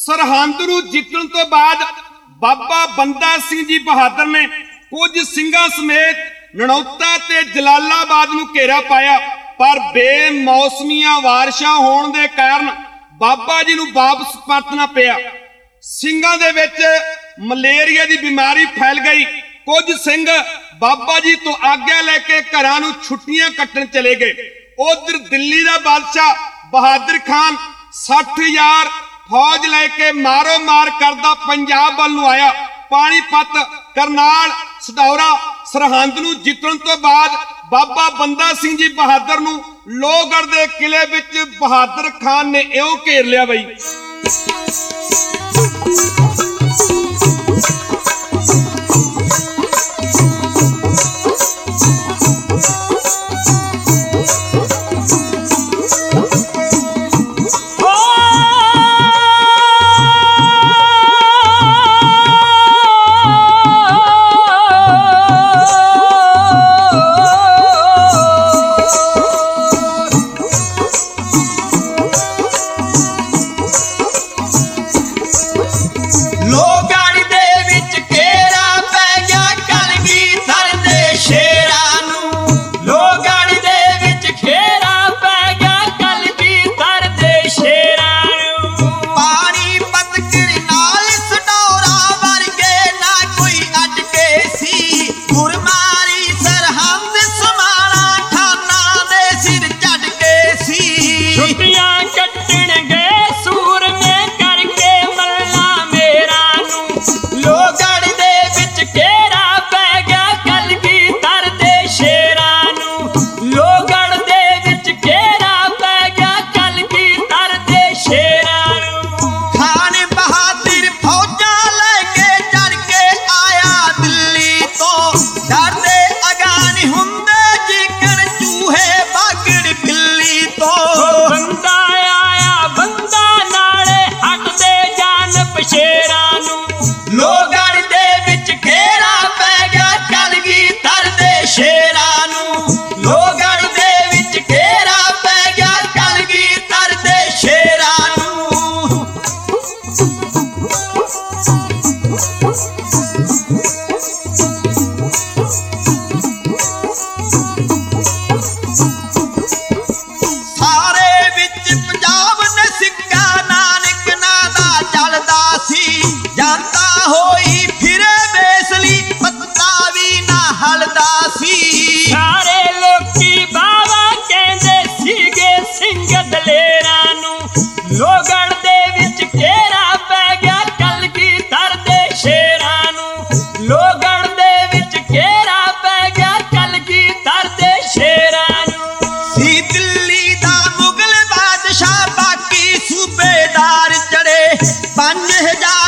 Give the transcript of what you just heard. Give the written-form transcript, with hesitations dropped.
सरहंद नूं जितण तो बाद बाबा बंदा सिंह जी बहादुर ने कुछ सिंघां समेत ननौता ते जलालाबाद नूं घेरा पाया, पर बेमौसमियां बारिशां होण दे कारण बाबा जी नूं वापस परतना पिया। ਸਿੰਘਾਂ ਦੇ ਵਿੱਚ मलेरिया की बीमारी फैल गई। कुछ सिंह बाबा जी तो आग्ञा लैके घरां नूं छुट्टियां कट्टण चले गए। उधर दिल्ली का बादशाह बहादुर खान 60,000 फौज लैके मारो मार करदा पंजाब वल नूं आया। पानीपत, करनाल, सदौरा, सरहंद नूं जितण तो बाद बाबा बंदा सिंह जी बहादुर नूं लोहगढ़ दे किले विच बहादुर खान ने इउं घेर लिया बई। सूबेदार चढ़े 5,000